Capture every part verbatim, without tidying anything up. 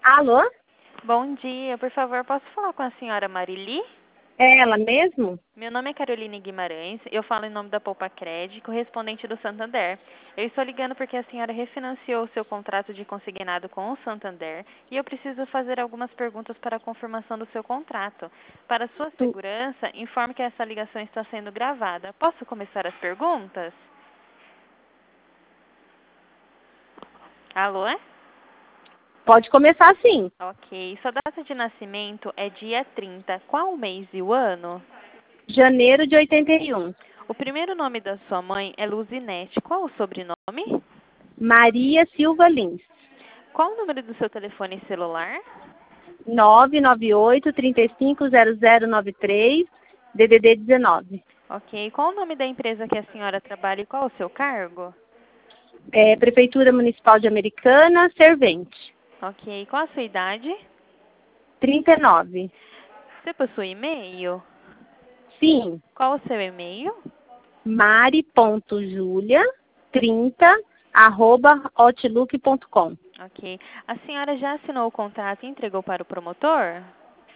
Alô? Bom dia, por favor, posso falar com a senhora Marili? É ela mesmo? Meu nome é Caroline Guimarães, eu falo em nome da Poupa Cred, correspondente do Santander. Eu estou ligando porque a senhora refinanciou o seu contrato de consignado com o Santander e eu preciso fazer algumas perguntas para a confirmação do seu contrato. Para sua Tu- segurança, informe que essa ligação está sendo gravada. Posso começar as perguntas? Alô? Pode começar sim. Ok. Sua data de nascimento é dia trinta. Qual o mês e o ano? Janeiro de oitenta e um. O primeiro nome da sua mãe é Luzinete. Qual o sobrenome? Maria Silva Lins. Qual o número do seu telefone celular? nove nove oito, três cinco zero zero nove três, D D D dezenove. Ok. Qual o nome da empresa que a senhora trabalha e qual o seu cargo? É, Prefeitura Municipal de Americana, servente. Ok. Qual a sua idade? trinta e nove. Você possui e-mail? Sim. Qual o seu e-mail? mari.julia trinta arroba outlook ponto com. Ok. A senhora já assinou o contrato e entregou para o promotor?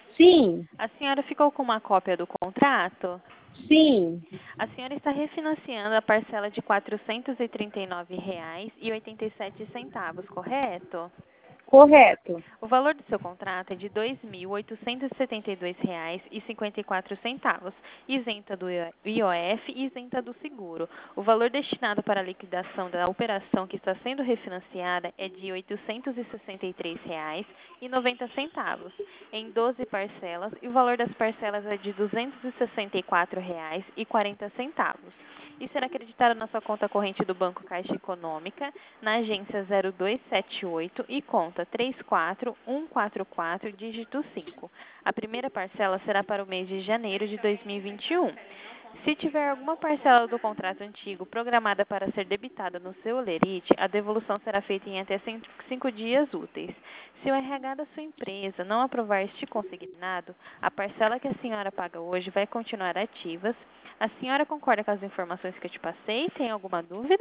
Sim. A senhora ficou com uma cópia do contrato? Sim. A senhora está refinanciando a parcela de quatrocentos e trinta e nove reais e oitenta e sete centavos, correto? Correto. O valor do seu contrato é de dois mil oitocentos e setenta e dois reais e cinquenta e quatro centavos, isenta do I O F e isenta do seguro. O valor destinado para a liquidação da operação que está sendo refinanciada é de oitocentos e sessenta e três reais e noventa centavos, em doze parcelas, e o valor das parcelas é de duzentos e sessenta e quatro reais e quarenta centavos. E será acreditado na sua conta corrente do Banco Caixa Econômica, na agência zero dois sete oito e conta três quatro um quatro quatro, dígito cinco. A primeira parcela será para o mês de janeiro de dois mil e vinte e um. Se tiver alguma parcela do contrato antigo programada para ser debitada no seu holerite, a devolução será feita em até cinco dias úteis. Se o R H da sua empresa não aprovar este consignado, a parcela que a senhora paga hoje vai continuar ativas. A senhora concorda com as informações que eu te passei? Tem alguma dúvida?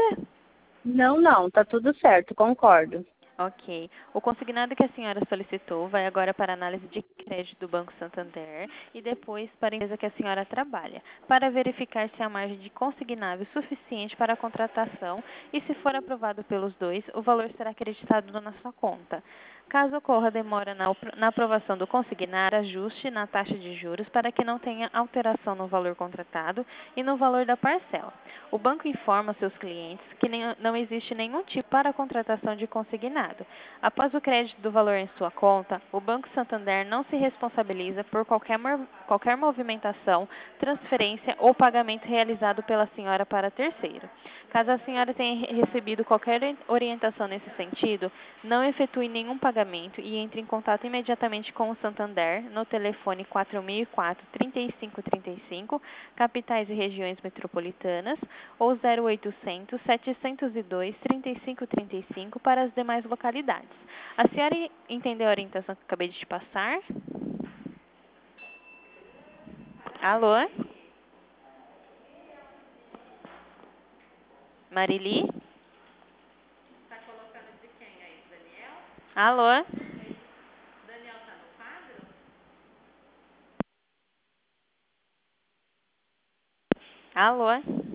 Não, não, tá tudo certo, concordo. Ok. O consignado que a senhora solicitou vai agora para a análise de crédito do Banco Santander e depois para a empresa que a senhora trabalha, para verificar se há margem de consignável suficiente para a contratação e, se for aprovado pelos dois, o valor será acreditado na sua conta. Caso ocorra demora na, na aprovação do consignado, ajuste na taxa de juros para que não tenha alteração no valor contratado e no valor da parcela. O banco informa seus clientes que nem, não existe nenhum tipo para a contratação de consignado. Após o crédito do valor em sua conta, o Banco Santander não se responsabiliza por qualquer, qualquer movimentação, transferência ou pagamento realizado pela senhora para terceiro. Caso a senhora tenha recebido qualquer orientação nesse sentido, não efetue nenhum pagamento e entre em contato imediatamente com o Santander no telefone quatro mil e quatro, trinta e cinco trinta e cinco, capitais e regiões metropolitanas, ou zero oitocentos, setecentos e dois, trinta e cinco trinta e cinco para as demais localidades. A senhora entendeu a orientação que acabei de te passar? Alô? Marili? Alô? Alô?